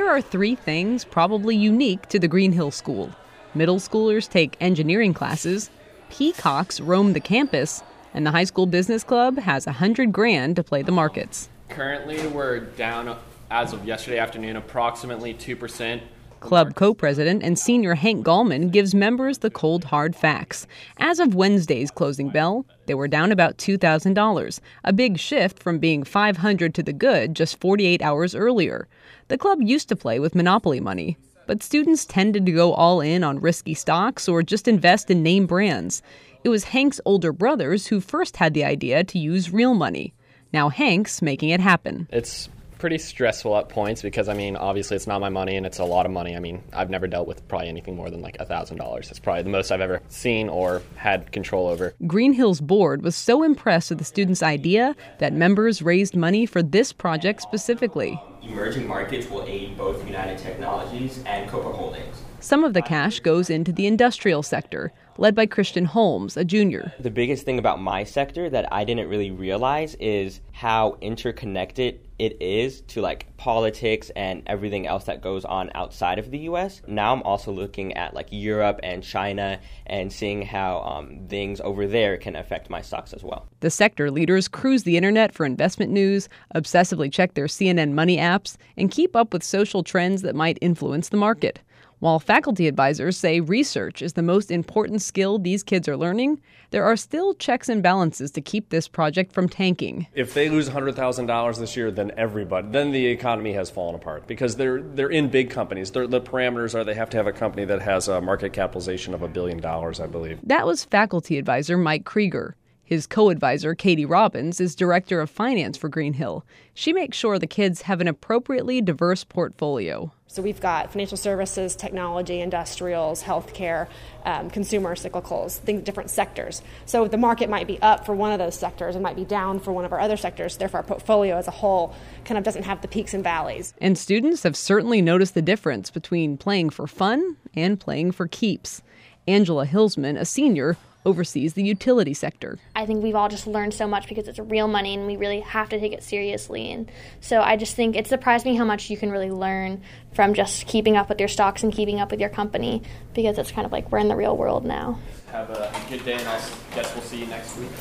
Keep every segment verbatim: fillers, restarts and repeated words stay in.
are three things probably unique to the Green Hill School. Middle schoolers take engineering classes, peacocks roam the campus, and the high school business club has a hundred grand to play the markets. Currently, we're down, as of yesterday afternoon, approximately two percent. Club co-president and senior Hank Gallman gives members the cold, hard facts. As of Wednesday's closing bell, they were down about two thousand dollars, a big shift from being five hundred dollars to the good just forty-eight hours earlier. The club used to play with Monopoly money, but students tended to go all in on risky stocks or just invest in name brands. It was Hank's older brothers who first had the idea to use real money. Now Hank's making it happen. It's pretty stressful at points because, I mean, obviously it's not my money and it's a lot of money. I mean, I've never dealt with probably anything more than like one thousand dollars. That's probably the most I've ever seen or had control over. Green Hill's board was so impressed with the students' idea that members raised money for this project specifically. Emerging markets will aid both United Technologies and Copa Holdings. Some of the cash goes into the industrial sector, led by Christian Holmes, a junior. The biggest thing about my sector that I didn't really realize is how interconnected it is to like politics and everything else that goes on outside of the U S. Now I'm also looking at like Europe and China and seeing how um, things over there can affect my stocks as well. The sector leaders cruise the internet for investment news, obsessively check their C N N Money apps, and keep up with social trends that might influence the market. While faculty advisors say research is the most important skill these kids are learning, there are still checks and balances to keep this project from tanking. If they lose one hundred thousand dollars this year, then everybody, then the economy has fallen apart because they're they're in big companies. They're, the parameters are they have to have a company that has a market capitalization of a billion dollars, I believe. That was faculty advisor Mike Krieger. His co-advisor, Katie Robbins, is director of finance for Green Hill. She makes sure the kids have an appropriately diverse portfolio. So we've got financial services, technology, industrials, healthcare, um, consumer cyclicals, think different sectors. So the market might be up for one of those sectors and might be down for one of our other sectors. Therefore, our portfolio as a whole kind of doesn't have the peaks and valleys. And students have certainly noticed the difference between playing for fun and playing for keeps. Angela Hilsman, a senior, oversees the utility sector. I think we've all just learned so much because it's real money and we really have to take it seriously. And so I just think it surprised me how much you can really learn from just keeping up with your stocks and keeping up with your company, because it's kind of like we're in the real world now. Have a good day, and I guess we'll see you next week.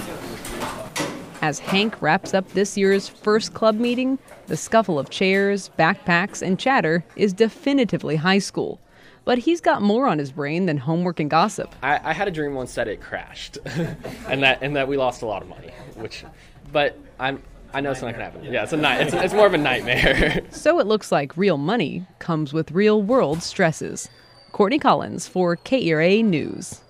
As Hank wraps up this year's first club meeting, the scuffle of chairs, backpacks, and chatter is definitively high school. But he's got more on his brain than homework and gossip. I, I had a dream once that it crashed, and that and that we lost a lot of money. Which, but I'm I know it's not gonna happen. Yeah, it's a night. It's, it's more of a nightmare. So it looks like real money comes with real world stresses. Courtney Collins for K E R A News.